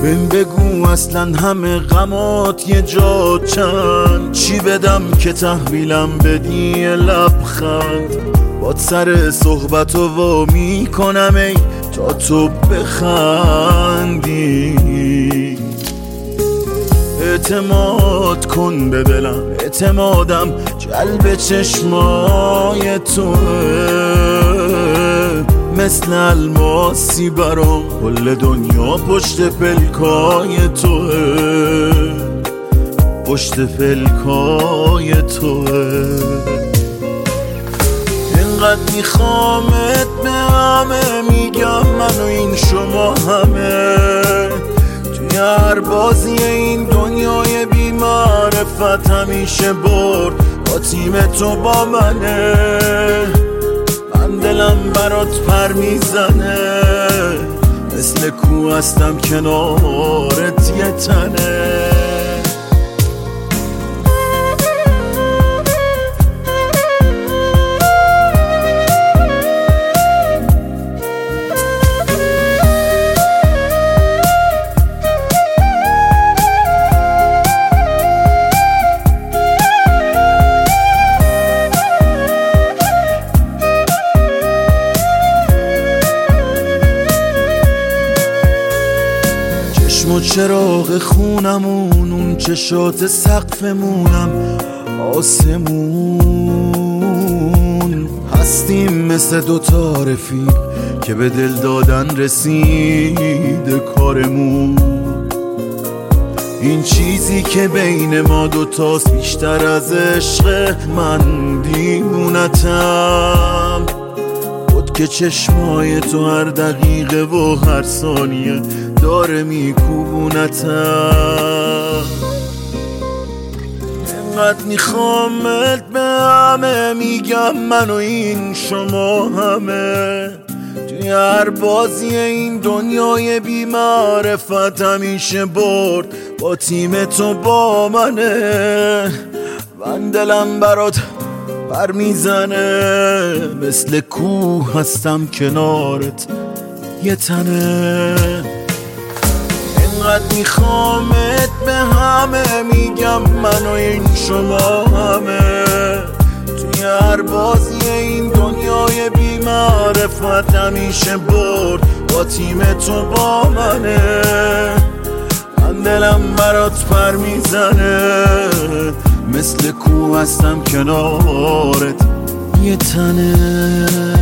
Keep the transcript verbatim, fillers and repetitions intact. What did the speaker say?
بهم بگو اصلا همه غمات یه جا چند، چی بدم که تحویلم بدی یه لبخند. باد سر صحبتو وا میکنم ای تا تو بخندی. اعتماد کن به دلم، اعتمادم جلب چشمای توه، مثل الماسی برام کل دنیا پشت پلکای توه، پشت پلکای توه. اینقدر میخوامت به همه میگم من و این شما همه، توی هر بازی این دنیای بی معرفت همیشه برد با تیم تو با منه. من دلم برات پر میزنه، مثل کو هستم کنارت یه تنه. چشم و چراغ خونمون، اون چشات سقفمونم آسمون، هستیم مثل دوتا رفیق که به دل دادن رسیده کارمون. این چیزی که بین ما دوتاست بیشتر از عشق، من دیوونتم بود که چشمای تو هر دقیقه و هر ثانیه داره میکوبونتم. اینقدر میخوامت به همه میگم من و این شما همه، توی هر بازی این دنیای بی معرفت همیشه برد با تیم تو با منه. من دلم برات پر میزنه، مثل کوه هستم کنارت یه تنه. اینقدر میخوامت به همه میگم من و این شما همه، توی هر بازی این دنیای بی معرفت همیشه برد با تیم تو با منه. من دلم برات پر میزنه، مثل کوه هستم کنارت یه تنه.